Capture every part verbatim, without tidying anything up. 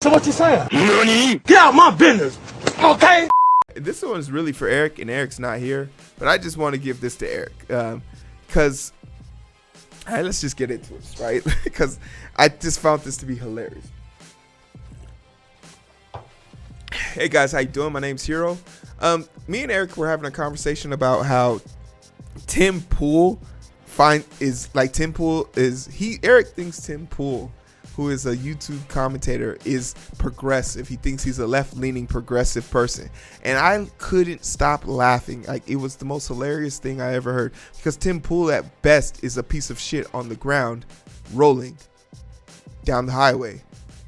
So what you saying? Get out my business, okay? This one's really for Eric, and Eric's not here, but I just want to give this to Eric, because, um, all right, let's just get into it, right? Because I just found this to be hilarious. Hey guys, how you doing? My name's Hero. Um, me and Eric were having a conversation about how Tim Pool find is like Tim Pool is he. Eric thinks Tim Pool, who is a YouTube commentator, is progressive. He thinks he's a left-leaning progressive person. And I couldn't stop laughing. Like, it was the most hilarious thing I ever heard. Because Tim Pool, at best, is a piece of shit on the ground, rolling down the highway.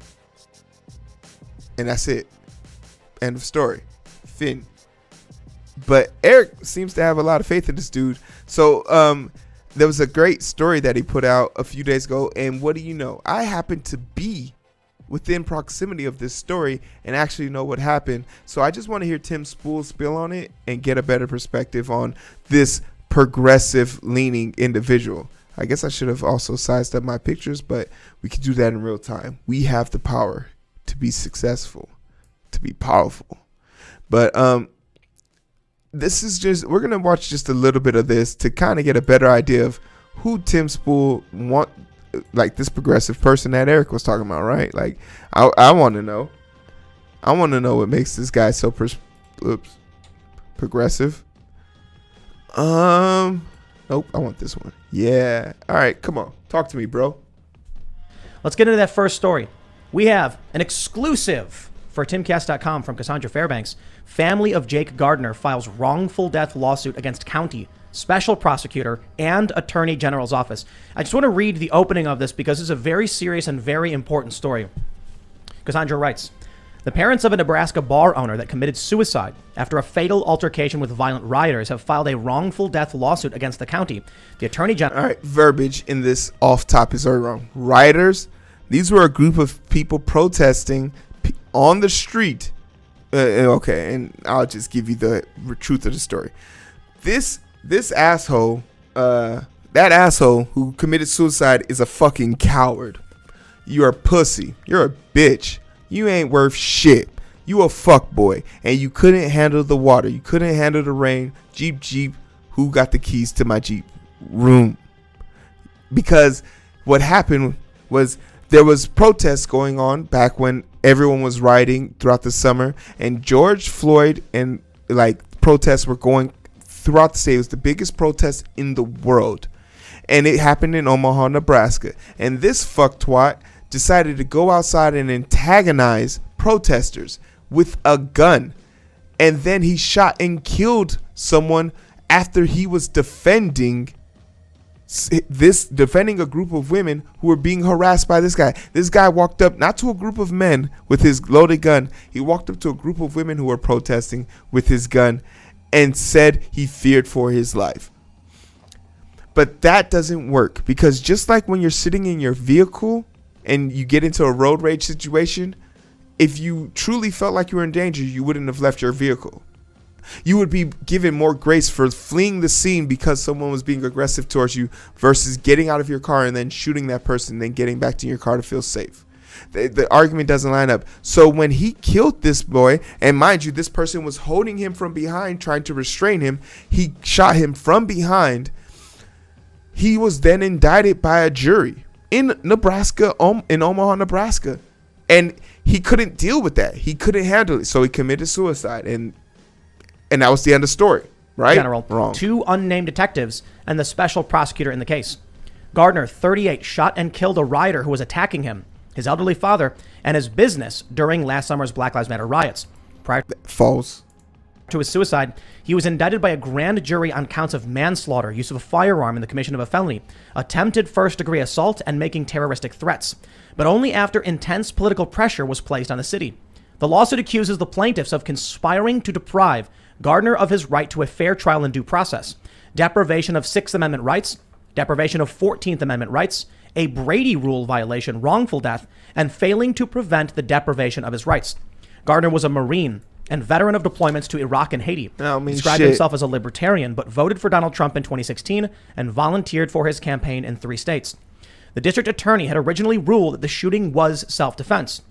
And that's it. End of story. Finn. But Eric seems to have a lot of faith in this dude. So, um... there was a great story that he put out a few days ago, and what do you know? I happen to be within proximity of this story and actually know what happened. So I just want to hear Tim Pool's spill on it and get a better perspective on this progressive leaning individual. I guess I should have also sized up my pictures, but we can do that in real time. We have the power to be successful, to be powerful. But um this is just, we're going to watch just a little bit of this to kind of get a better idea of who Tim Pool want, like this progressive person that Eric was talking about, right? Like, I, I want to know. I want to know what makes this guy so pers- oops, progressive. Um, nope, I want this one. Yeah. All right, come on. Talk to me, bro. Let's get into that first story. We have an exclusive for timcast dot com from Cassandra Fairbanks. Family of Jake Gardner files wrongful death lawsuit against county, special prosecutor, and attorney general's office. I just want to read the opening of this because it's a very serious and very important story. Cassandra writes, the parents of a Nebraska bar owner that committed suicide after a fatal altercation with violent rioters have filed a wrongful death lawsuit against the county. The attorney general... All right, verbiage in this off top is very wrong. Rioters, these were a group of people protesting on the street. Uh, okay, and I'll just give you the truth of the story. This this asshole, uh, that asshole who committed suicide is a fucking coward. You're a pussy. You're a bitch. You ain't worth shit. You a fuck boy, and you couldn't handle the water. You couldn't handle the rain. Jeep, Jeep, who got the keys to my Jeep? Room. Because what happened was there was protests going on back when everyone was rioting throughout the summer, and George Floyd and like protests were going throughout the state. It was the biggest protest in the world, and it happened in Omaha, Nebraska. And this fucktwat decided to go outside and antagonize protesters with a gun, and then he shot and killed someone after he was defending this defending a group of women who were being harassed by this guy. This guy walked up not to a group of men with his loaded gun. He walked up to a group of women who were protesting with his gun and said he feared for his life. But that doesn't work, because just like when you're sitting in your vehicle and you get into a road rage situation, if you truly felt like you were in danger, you wouldn't have left your vehicle. You would be given more grace for fleeing the scene because someone was being aggressive towards you versus getting out of your car and then shooting that person and then getting back to your car to feel safe. The, the argument doesn't line up. So when he killed this boy, and mind you, this person was holding him from behind, trying to restrain him, he shot him from behind. He was then indicted by a jury in Nebraska, in Omaha, Nebraska. And he couldn't deal with that. He couldn't handle it. So he committed suicide. And And that was the end of the story, right? General, Wrong. Two unnamed detectives and the special prosecutor in the case. Gardner, thirty-eight, shot and killed a rioter who was attacking him, his elderly father, and his business during last summer's Black Lives Matter riots. Prior False. to his suicide, he was indicted by a grand jury on counts of manslaughter, use of a firearm in the commission of a felony, attempted first-degree assault, and making terroristic threats. But only after intense political pressure was placed on the city. The lawsuit accuses the plaintiffs of conspiring to deprive Gardner of his right to a fair trial and due process, deprivation of Sixth Amendment rights, deprivation of fourteenth Amendment rights, a Brady Rule violation, wrongful death, and failing to prevent the deprivation of his rights. Gardner was a Marine and veteran of deployments to Iraq and Haiti. I mean, described shit. himself as a libertarian, but voted for Donald Trump in twenty sixteen and volunteered for his campaign in three states. The district attorney had originally ruled that the shooting was self-defense.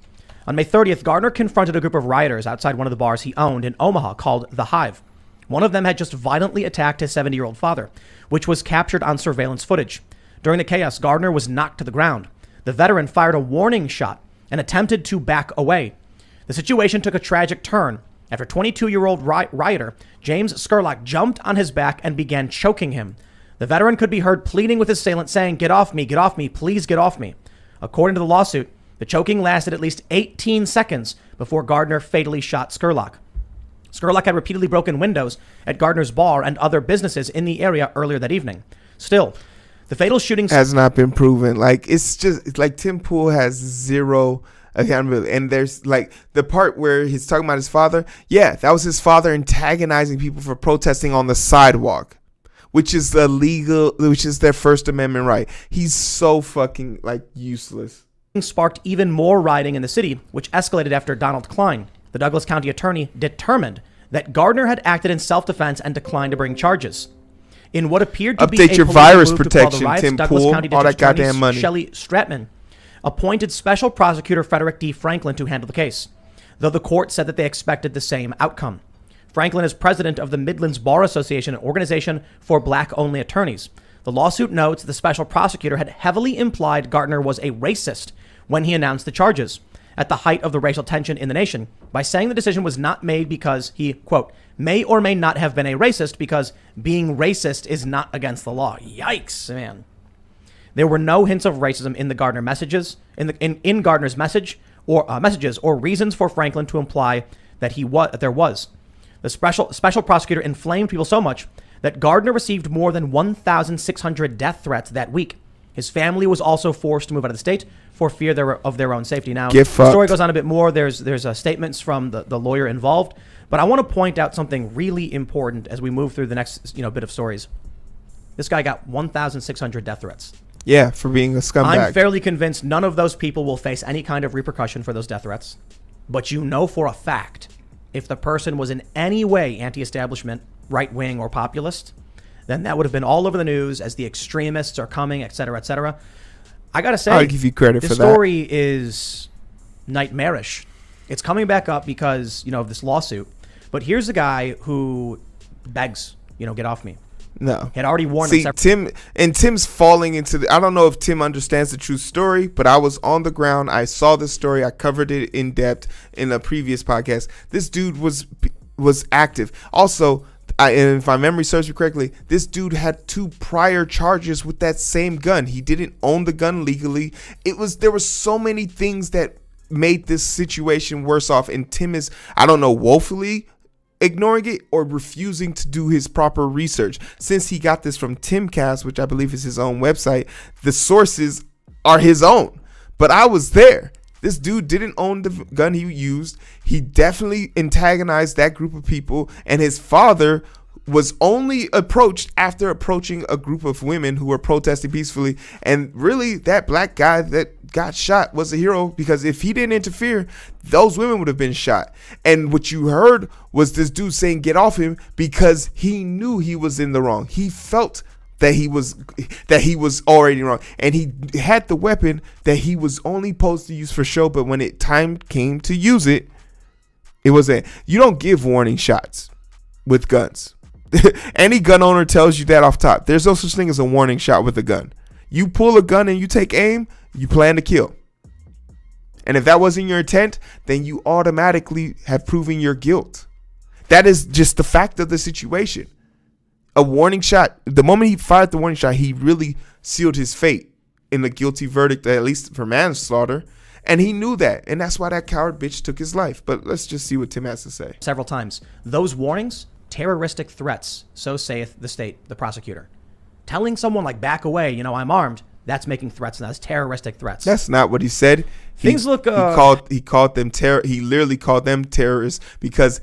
On May thirtieth, Gardner confronted a group of rioters outside one of the bars he owned in Omaha called The Hive. One of them had just violently attacked his seventy-year-old father, which was captured on surveillance footage. During the chaos, Gardner was knocked to the ground. The veteran fired a warning shot and attempted to back away. The situation took a tragic turn after twenty-two-year-old ri- rioter James Skurlock jumped on his back and began choking him. The veteran could be heard pleading with his assailant, saying, "Get off me, get off me, please get off me." According to the lawsuit, the choking lasted at least eighteen seconds before Gardner fatally shot Skurlock. Skurlock had repeatedly broken windows at Gardner's bar and other businesses in the area earlier that evening. Still, the fatal shooting has not been proven. Like, it's just it's like Tim Pool has zero accountability. And there's like the part where he's talking about his father. Yeah, that was his father antagonizing people for protesting on the sidewalk, which is illegal, which is their First Amendment right. He's so fucking like useless. Sparked even more rioting in the city, which escalated after Donald Klein, the Douglas County attorney, determined that Gardner had acted in self-defense and declined to bring charges. In what appeared to Update be a your political virus move to protection, quell the riots, Tim Douglas Pool, County all that District Attorney goddamn money. Shelley Stratman appointed special prosecutor Frederick D. Franklin to handle the case, though the court said that they expected the same outcome. Franklin is president of the Midlands Bar Association, an organization for black-only attorneys. The lawsuit notes the special prosecutor had heavily implied Gardner was a racist when he announced the charges at the height of the racial tension in the nation by saying the decision was not made because he, quote, may or may not have been a racist because being racist is not against the law. Yikes, man. There were no hints of racism in the Gardner messages, in the in, in Gardner's message or uh, messages or reasons for Franklin to imply that he was that there was. The special special prosecutor inflamed people so much that Gardner received more than one thousand six hundred death threats that week. His family was also forced to move out of the state for fear their, of their own safety. Now, Get the fucked. story goes on a bit more. There's there's uh, statements from the, the lawyer involved, but I want to point out something really important as we move through the next you know bit of stories. This guy got one thousand six hundred death threats. Yeah, for being a scumbag. I'm fairly convinced none of those people will face any kind of repercussion for those death threats. But you know for a fact, if the person was in any way anti-establishment, right-wing, or populist, then that would have been all over the news as the extremists are coming, et cetera, et cetera. I got to say, I'll give you credit this for that. story is nightmarish. It's coming back up because, you know, of this lawsuit. But here's a guy who begs, you know, get off me. No. He had already warned See, him. Tim, and Tim's falling into the, I don't know if Tim understands the true story, but I was on the ground. I saw the story. I covered it in depth in a previous podcast. This dude was was active. Also, I, and if my memory serves me correctly, this dude had two prior charges with that same gun. He didn't own the gun legally. It was there were so many things that made this situation worse off. And Tim is, I don't know, woefully ignoring it or refusing to do his proper research. Since he got this from Timcast, which I believe is his own website, the sources are his own. But I was there. This dude didn't own the gun he used. He definitely antagonized that group of people. And his father was only approached after approaching a group of women who were protesting peacefully. And really, that black guy that got shot was a hero, because if he didn't interfere, those women would have been shot. And what you heard was this dude saying get off him because he knew he was in the wrong. He felt that he was that he was already wrong, and he had the weapon that he was only supposed to use for show. But when it time came to use it, it wasn't. You don't give warning shots with guns. Any gun owner tells you that off top. There's no such thing as a warning shot with a gun. You pull a gun and you take aim, you plan to kill. And if that wasn't your intent, then you automatically have proven your guilt. That is just the fact of the situation. A warning shot, the moment he fired the warning shot, he really sealed his fate in the guilty verdict, at least for manslaughter. And he knew that. And that's why that coward bitch took his life. But let's just see what Tim has to say. Several times. Those warnings, terroristic threats, so saith the state, the prosecutor. Telling someone like back away, you know, I'm armed, that's making threats, and that's terroristic threats. That's not what he said. He, Things look. Uh, he called. He called them terror. He literally called them terrorists because,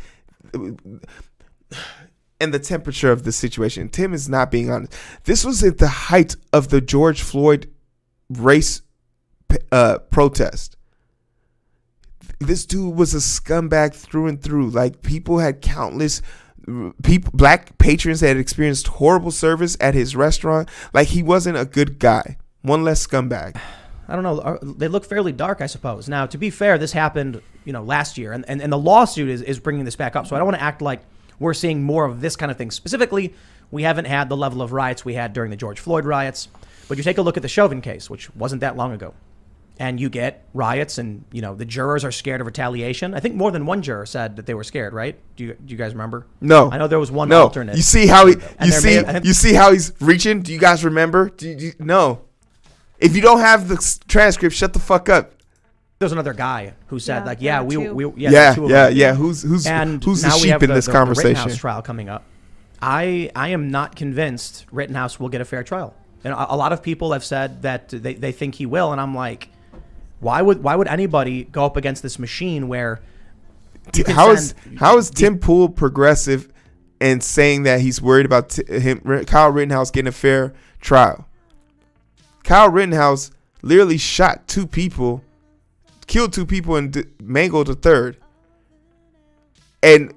and the temperature of the situation. Tim is not being honest. This was at the height of the George Floyd race uh, protest. This dude was a scumbag through and through. Like, people had countless. People, black patrons had experienced horrible service at his restaurant. Like, he wasn't a good guy. One less scumbag. I don't know. They look fairly dark, I suppose. Now, to be fair, this happened, you know, last year, and, and, and the lawsuit is, is bringing this back up. So I don't want to act like we're seeing more of this kind of thing. Specifically, we haven't had the level of riots we had during the George Floyd riots. But you take a look at the Chauvin case, which wasn't that long ago, and you get riots, and, you know, the jurors are scared of retaliation. I think more than one juror said that they were scared, right? Do you, do you guys remember? No. I know there was one no. alternate. You see how he, And you there see, may have- you see how he's reaching? Do you guys remember? Do you, do you, no. If you don't have the s- transcript, shut the fuck up. There's another guy who said, Yeah, like, there yeah, were we, two. we, Yeah, yeah, there were two of yeah, them. yeah. Who's who's And who's the now we sheep have in the, this the, conversation? The Rittenhouse trial coming up. I I am not convinced Rittenhouse will get a fair trial. And a, a lot of people have said that they, they think he will, and I'm like, why would why would anybody go up against this machine where you can How is send- how is Tim Pool progressive and saying that he's worried about t- him Kyle Rittenhouse getting a fair trial? Kyle Rittenhouse literally shot two people, killed two people, and d- mangled a third. And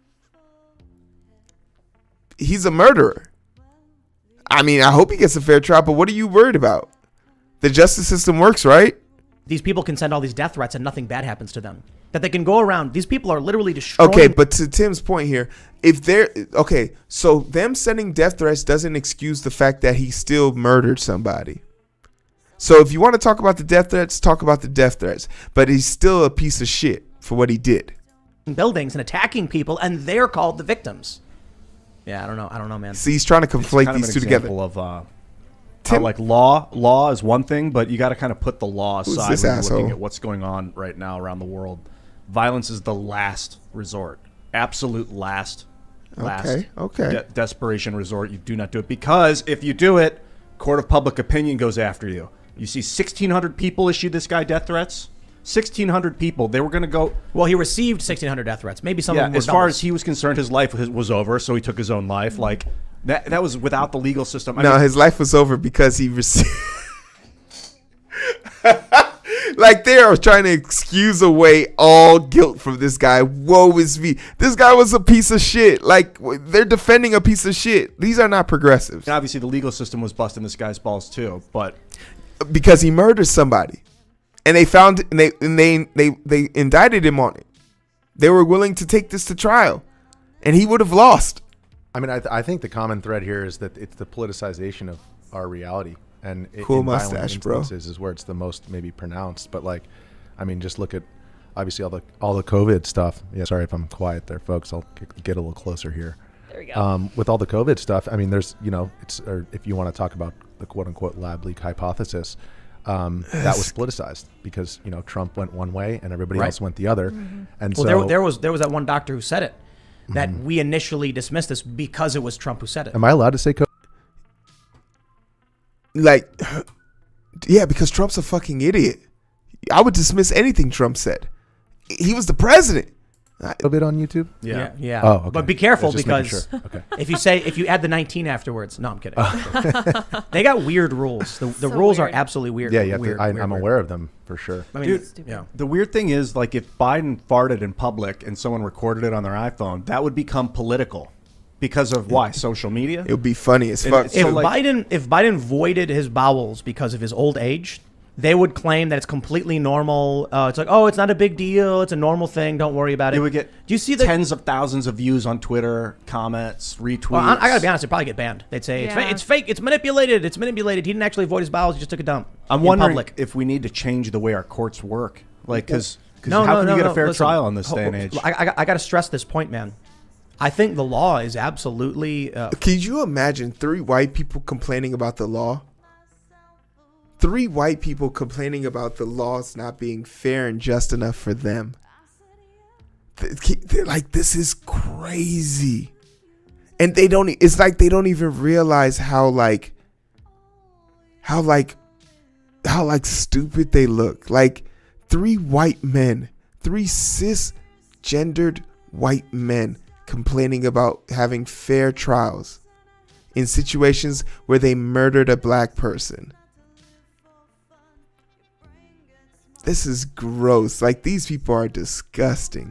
he's a murderer. I mean, I hope he gets a fair trial, but what are you worried about? The justice system works, right? these people can send all these death threats and nothing bad happens to them. That they can go around. These people are literally destroying. Okay, but to Tim's point here, if they're okay, so them sending death threats doesn't excuse the fact that he still murdered somebody. So if you want to talk about the death threats, talk about the death threats. But he's still a piece of shit for what he did. Buildings and attacking people, and they're called the victims. Yeah, I don't know. I don't know, man. See, he's trying to conflate kind of these an two together. example Of, uh, Tim- how, like law, law is one thing, but you got to kind of put the law Who's aside this when you're asshole? looking at what's going on right now around the world. Violence is the last resort, absolute last, last. Okay, okay. de- desperation resort. You do not do it because if you do it, court of public opinion goes after you. You see, sixteen hundred people issue this guy death threats. sixteen hundred people. They were going to go. Well, he received sixteen hundred death threats. Maybe some Yeah, of them were as far doubles. as he was concerned, his life was was over, so he took his own life. Like that. That was without the legal system. I No, mean, his life was over because he received. Like they are trying to excuse away all guilt from this guy. Woe is me. This guy was a piece of shit. Like they're defending a piece of shit. These are not progressives and obviously, the legal system was busting this guy's balls too. But because he murdered somebody, and they found and they and they they they indicted him on it. They were willing to take this to trial, and he would have lost. I mean, I, th- I think the common thread here is that it's the politicization of our reality, and it, Cool in violent mustache, bro. instances is where it's the most maybe pronounced. But like, I mean, just look at obviously all the all the COVID stuff. Yeah, sorry if I'm quiet there, folks. I'll g- get a little closer here. There we go. Um, with all the COVID stuff, I mean, there's you know, it's or if you want to talk about the quote unquote lab leak hypothesis, um, that was politicized because you know Trump went one way and everybody Right. else went the other, and Well, so there, there was there was that one doctor who said it. That we initially dismissed this because it was Trump who said it. am I allowed to say COVID? Like, yeah, because Trump's a fucking idiot. I would dismiss anything Trump said. He was the president. COVID on YouTube? Yeah, yeah. Oh, okay. But be careful I was just making because sure. Okay. if you say if you add the nineteen afterwards, no, I'm kidding. They got weird rules. The, the So rules are weird. absolutely weird. Yeah, you have weird, to, I, weird, I'm weird. aware of them for sure. I mean, Dude, yeah. the weird thing is, like, if Biden farted in public and someone recorded it on their iPhone, that would become political because of why social media. It would be funny as And fuck. it's If So, like- Biden if Biden voided his bowels because of his old age, they would claim that it's completely normal. Uh, it's like, oh, it's not a big deal. It's a normal thing. Don't worry about it. It would get Do you see the? tens of thousands of views on Twitter, comments, retweets. Well, I, I gotta be honest. It'd probably get banned. They'd say it's, Yeah. fa- it's fake. It's manipulated. It's manipulated. He didn't actually void his bowels. He just took a dump. I'm in wondering public. if we need to change the way our courts work, like because No, how no, can no, you get no. a fair Listen, trial in this ho- day and age? I, I, I got to stress this point, man. I think the law is absolutely. Uh, Can you imagine three white people complaining about the law? Three white people complaining about the laws not being fair and just enough for them. Th- They're like, this is crazy. And they don't, e- it's like they don't even realize how like, how like, how like stupid they look. Like three white men, three cisgendered white men complaining about having fair trials in situations where they murdered a black person. This is gross. Like, these people are disgusting.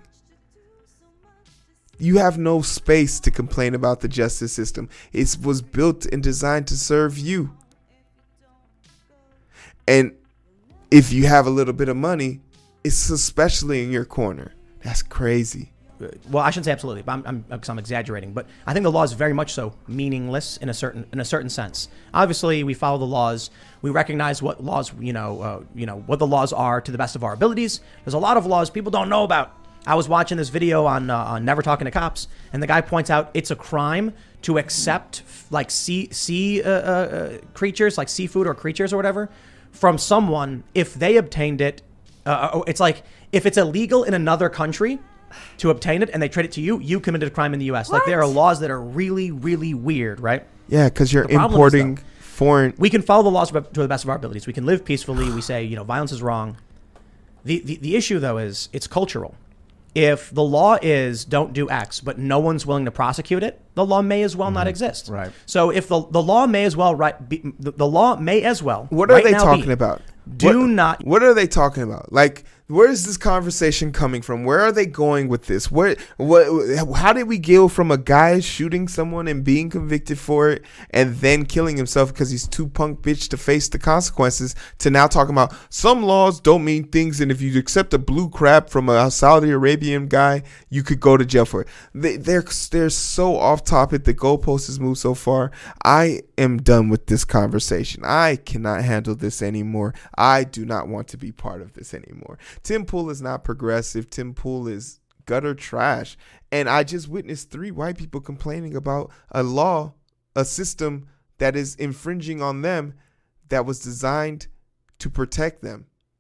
You have no space to complain about the justice system. It was built and designed to serve you. And if you have a little bit of money, it's especially in your corner. That's crazy. Well, I shouldn't say absolutely, but I'm, I'm, because I'm exaggerating. But I think the law is very much so meaningless in a certain in a certain sense. Obviously, we follow the laws. We recognize what laws, you know, uh, you know, what the laws are to the best of our abilities. There's a lot of laws people don't know about. I was watching this video on, uh, on Never Talking to Cops, and the guy points out it's a crime to accept like sea sea uh, uh, creatures, like seafood or creatures or whatever, from someone if they obtained it. Uh, it's like if it's illegal in another country to obtain it and they trade it to you, you committed a crime in the U S. What? Like there are laws that are really, really weird, right? Yeah, because you're The problem is, importing though, foreign. We can follow the laws to the best of our abilities. We can live peacefully. We say, you know, violence is wrong. The, the the issue, though, is it's cultural. If the law is don't do X, but no one's willing to prosecute it, the law may as well mm-hmm. not exist. Right. So if the the law may as well right be, the, the law may as well. What are right they now talking be, about? Do what, not. What are they talking about? Like, where is this conversation coming from? Where are they going with this? What, what, how did we go from a guy shooting someone and being convicted for it and then killing himself because he's too punk bitch to face the consequences to now talking about some laws don't mean things, and if you accept a blue crap from a Saudi Arabian guy, you could go to jail for it. They, they're, they're so off topic. The goalpost has moved so far. I am done with this conversation. I cannot handle this anymore. I do not want to be part of this anymore. Tim Pool is not progressive. Tim Pool is gutter trash. And I just witnessed three white people complaining about a law, a system that is infringing on them that was designed to protect them.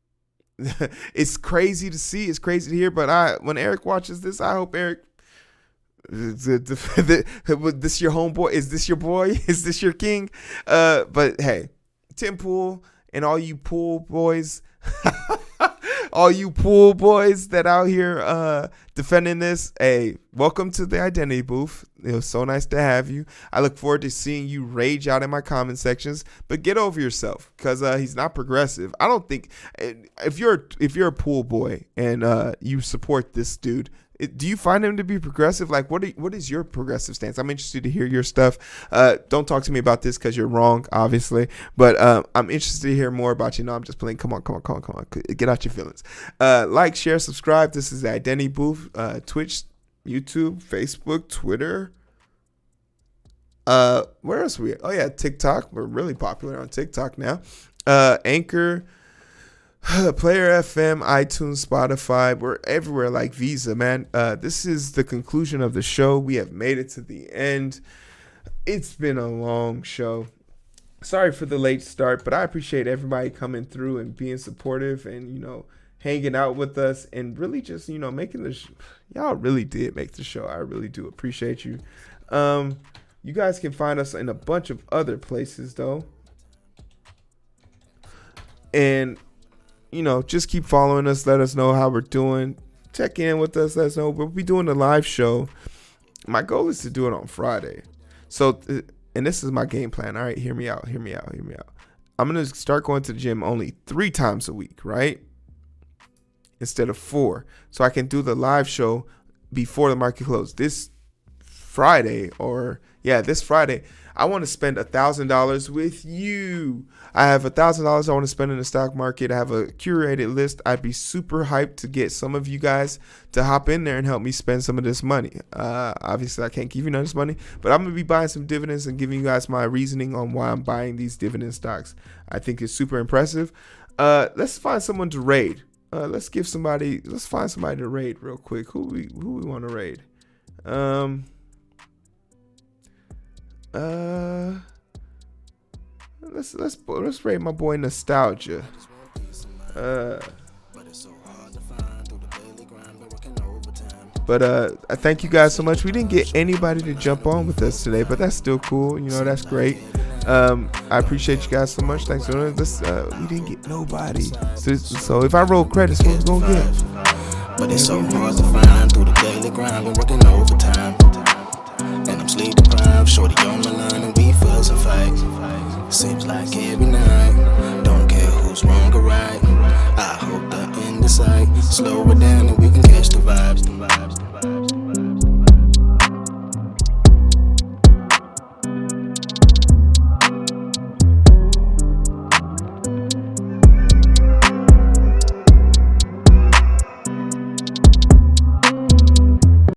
It's crazy to see. It's crazy to hear. But I, when Eric watches this, I hope Eric, is this your homeboy? Is this your boy? Is this your king? Uh, but hey, Tim Pool and all you pool boys, all you pool boys that out here uh, defending this, hey, welcome to the Identity Booth. It was so nice to have you. I look forward to seeing you rage out in my comment sections, but get over yourself because uh, he's not progressive. I don't think if you're if you're a pool boy and uh, you support this dude, it, do you find him to be progressive? Like, what are, what is your progressive stance? I'm interested to hear your stuff. Uh, don't talk to me about this because you're wrong, obviously. But uh, I'm interested to hear more about you. No, I'm just playing. Come on, come on, come on, come on. Get out your feelings. Uh, like, share, subscribe. This is the Identity Booth. Uh, Twitch, YouTube, Facebook, Twitter. Uh, where else are we? Oh, yeah, TikTok. We're really popular on TikTok now. Uh, Anchor. Player F M, iTunes, Spotify, we're everywhere like Visa, man. Uh, this is the conclusion of the show. We have made it to the end. It's been a long show. Sorry for the late start, but I appreciate everybody coming through and being supportive and, you know, hanging out with us and really just, you know, making the sh- y'all really did make the show. I really do appreciate you. Um, you guys can find us in a bunch of other places, though. And you know, just keep following us. Let us know how we're doing. Check in with us. Let us know. We'll be doing a live show. My goal is to do it on Friday. So, and this is my game plan. All right, hear me out. Hear me out. Hear me out. I'm going to start going to the gym only three times a week, right? Instead of four. So I can do the live show before the market close. This Friday or, yeah, this Friday, I want to spend one thousand dollars with you. I have one thousand dollars I want to spend in the stock market. I have a curated list. I'd be super hyped to get some of you guys to hop in there and help me spend some of this money. Uh, obviously, I can't give you none of this money, but I'm going to be buying some dividends and giving you guys my reasoning on why I'm buying these dividend stocks. I think it's super impressive. Uh, let's find someone to raid. Uh, let's give somebody, let's find somebody to raid real quick. Who we, who we want to raid? Um... Uh, let's let's let's rate my boy Nostalgia. Uh, but uh, I thank you guys so much. We didn't get anybody to jump on with us today, but that's still cool. You know, that's great. Um, I appreciate you guys so much. Thanks for this. Uh, we didn't get nobody. So, so if I roll credits, what we gonna get? But it's so hard to find through the daily grind. Been working overtime. And I'm sleep deprived, shorty on my line and we fuss and fight. Seems like every night, don't care who's wrong or right. I hope the end is sight, slow it down and we can catch